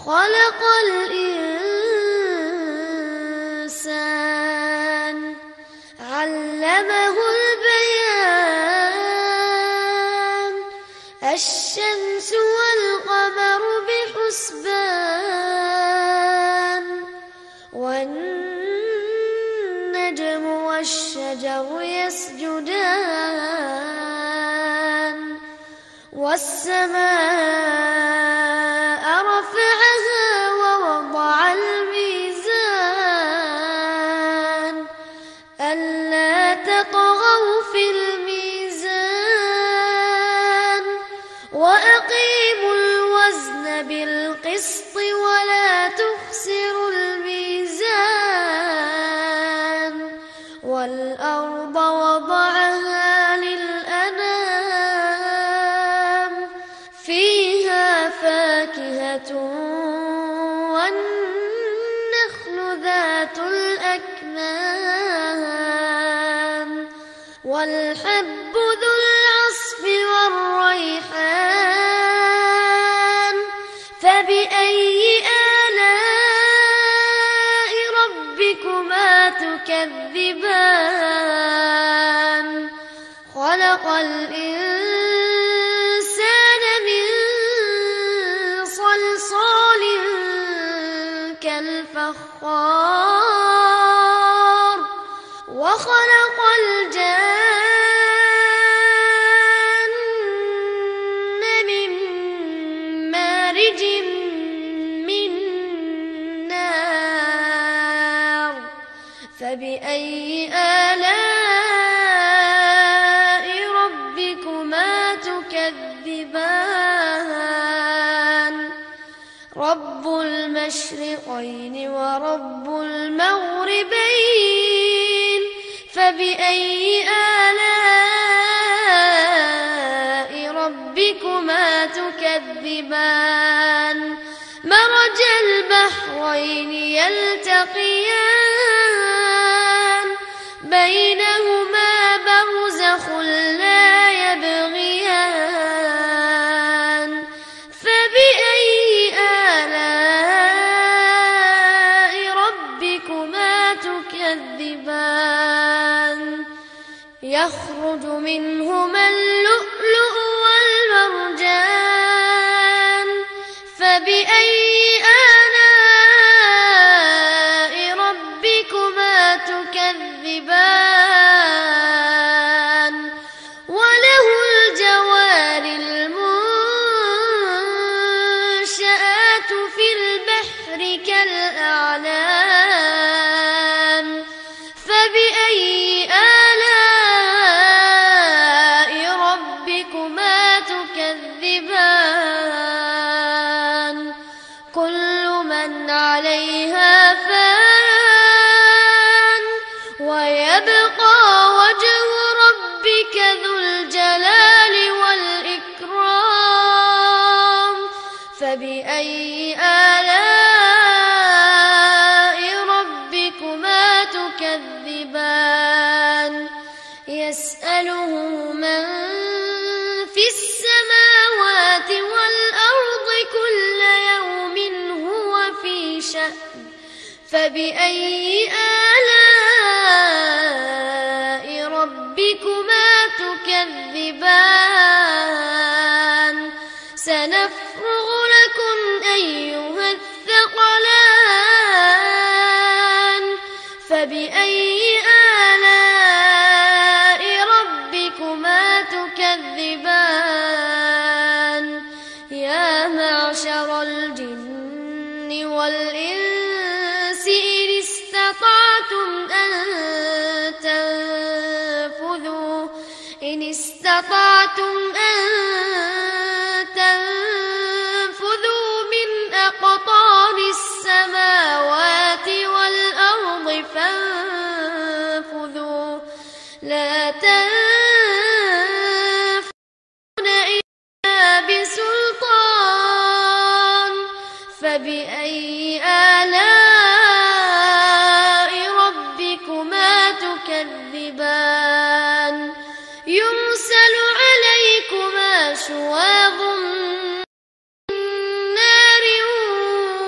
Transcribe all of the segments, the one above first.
خلق الإنسان علمه البيان الشمس والقمر بحسبان والنجم والشجر يسجدان والسماء رفعها ووضع الميزان ألا تطغوا في الميزان وأقيموا الوزن بالقسط ولا تخسروا الميزان والأرض وضعها للأنام فيها فاكهة والنخل ذات الأكمام والحب ذو العصف والريحان فبأي آلاء ربكما تكذبان خلق الإنسان من صلصال كالفخار وخلق الجن من مارج من نار فبأي آلاء ربكما تكذبان رب المشرقين ورب المغربين فبأي آلاء ربكما تكذبان مرج البحرين يلتقيان بينهما برزخ لا يبغيان فبأي آلاء ربكما تكذبان يخرج منهما اللؤلؤ والمرجان فبأي آلاء ربكما تكذبان وله الجوار المنشآت في البحر كالأعلام فبأي آلاء ربكما تكذبان كل من عليها فان ويبقى وجه ربك ذو الجلال والإكرام فبأي آلاء ربكما تكذبان يسأله من في السماوات والأرض كل يوم هو في شأن فبأي آلاء ربكما تكذبان سنفرغ لكم أيها الثقلان فبأي آلاء ربكما تكذبان يا معشر الجن والإنس إن استطعتم أن تنفذوا من أقطار السماوات والأرض فانفذوا لا تنفذون إلا بسلطان فبأي آلاء ربكما تكذبان يرسل عليكما شواظ من نار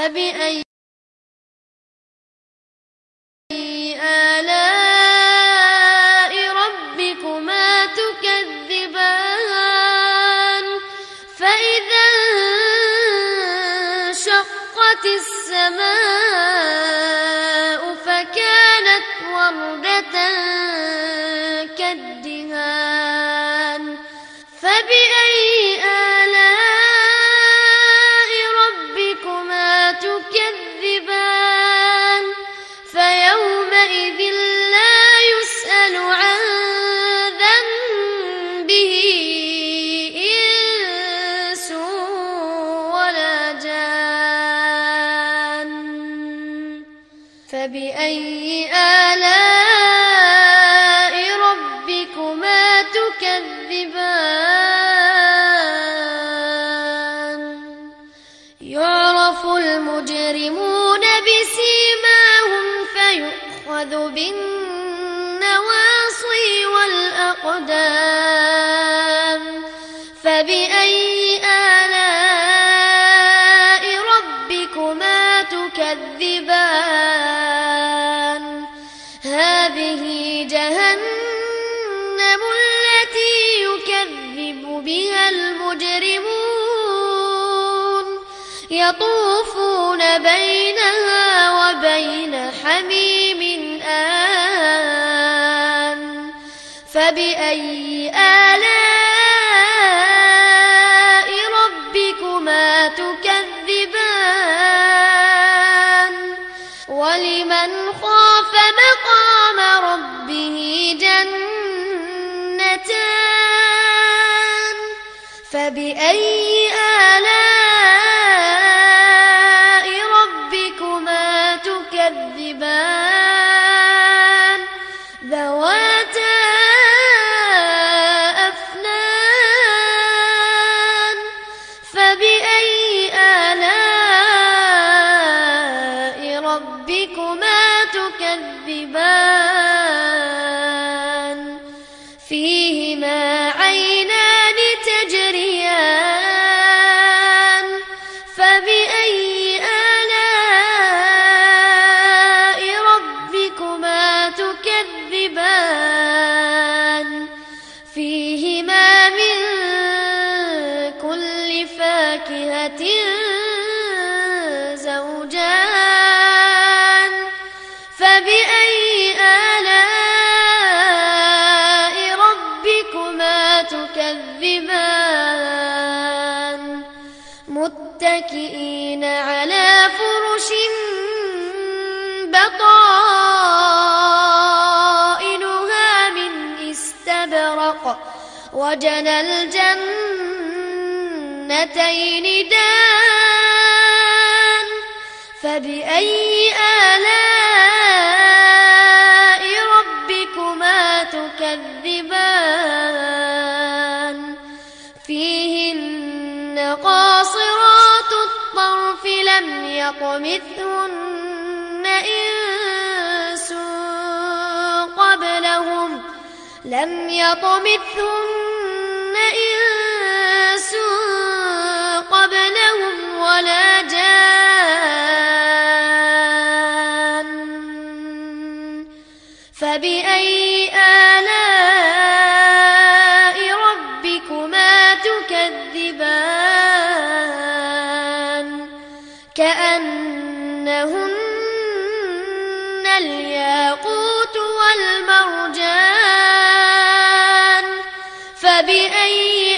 فبأي آلاء ربكما تكذبان فإذا انشقت السماء فكانت وردة كالدهان فبأي آلاء ربكما تكذبان فيومئذ لا يسأل عن ذنبه إنس ولا جان فبأي آلاء ربكما تكذبان يعرف المجرمون بسيماهم فيؤخذ بالنواصي والأقدام فبأي آلاء ربكما تكذبان هذه جهنم التي يكذب بها المجرمون يطوفون بينها وبين حميم آن فبأي آلاء ربكما تكذبان ولمن خاف مقام ربه جنتان فبأي آلاء ربكما تكذبان ذواتا أفنان فبأي آلاء ربكما تكذبان فيهما عينان تجريان فبأي آلاء ربكما تكذبان فيهما من كل فاكهة زوجان فبأي آلاء ربكما تكذبان متكئين على فرش بطائنها من استبرق وجنى الجنتين دان فبأي آلاء ربكما تكذبان فيهن قاصرات الطرف لم يطمثهن إنس قبلهم ولا جان فبأي آلاء ربكما تكذبان كأنهن الياقوت والمرجان فبأي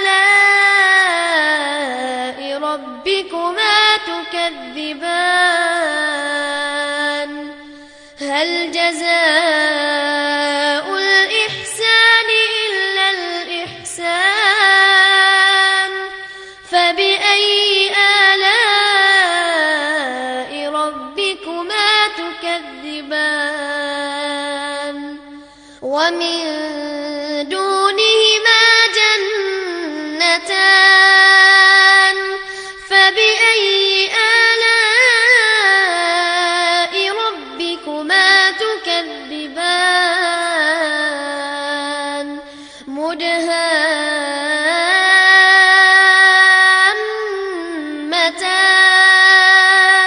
آلاء ربكما تكذبان هل جزاء الإحسان إلا الإحسان فبأي آلاء ربكما تكذبان ومن دونهما جنتان فبأي آلاء ربكما تكذبان مدهامتان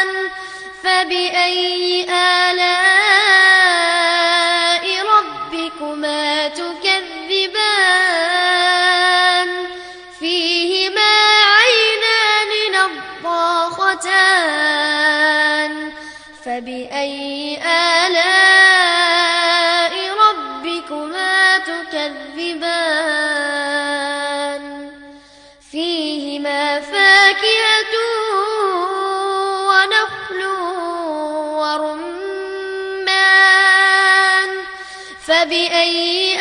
فبأي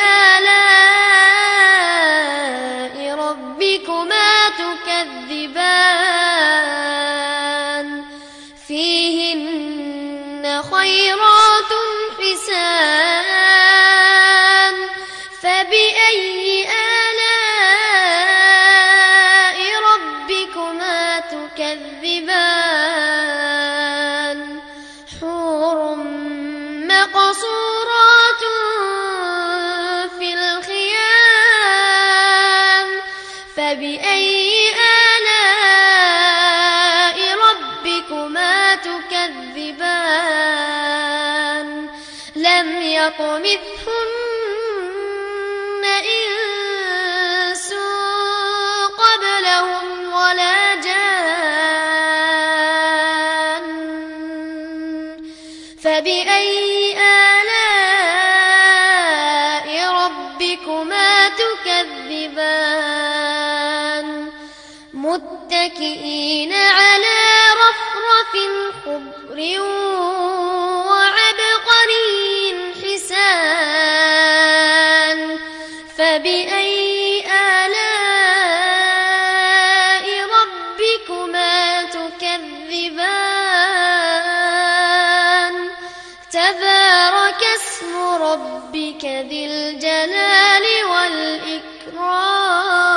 آلاء ربكما تكذبان فيهن خيرات حسان فبأي آلاء ربكما تكذبان حور مقصورات في الخيام فبأي آلاء ربكما تكذبان لم يطمثهن إنس قبلهم ولا جان فبأي آلاء ربكما تكذبان متكئين على رفرف خضر وعبقري حسان فبأي آلاء ربكما تكذبان تبارك اسم ربك ذي الجلال والإكرام